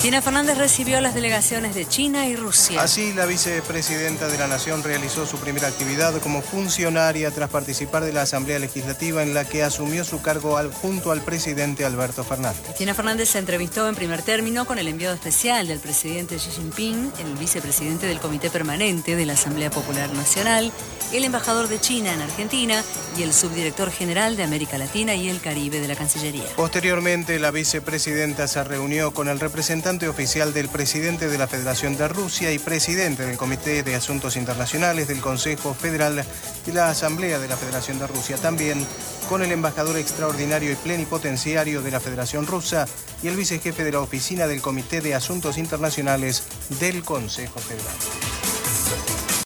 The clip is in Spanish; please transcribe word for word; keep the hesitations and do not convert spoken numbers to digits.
Cristina Fernández recibió a las delegaciones de China y Rusia. Así, la vicepresidenta de la Nación realizó su primera actividad como funcionaria tras participar de la Asamblea Legislativa, en la que asumió su cargo al, junto al presidente Alberto Fernández. Cristina Fernández se entrevistó en primer término con el enviado especial del presidente Xi Jinping, el vicepresidente del Comité Permanente de la Asamblea Popular Nacional, el embajador de China en Argentina y el subdirector general de América Latina y el Caribe de la Cancillería. Posteriormente, la vicepresidenta se reunió con el representante oficial del presidente de la Federación de Rusia y presidente del Comité de Asuntos Internacionales del Consejo Federal de la Asamblea de la Federación de Rusia, también con el embajador extraordinario y plenipotenciario de la Federación Rusa y el vicejefe de la Oficina del Comité de Asuntos Internacionales del Consejo Federal.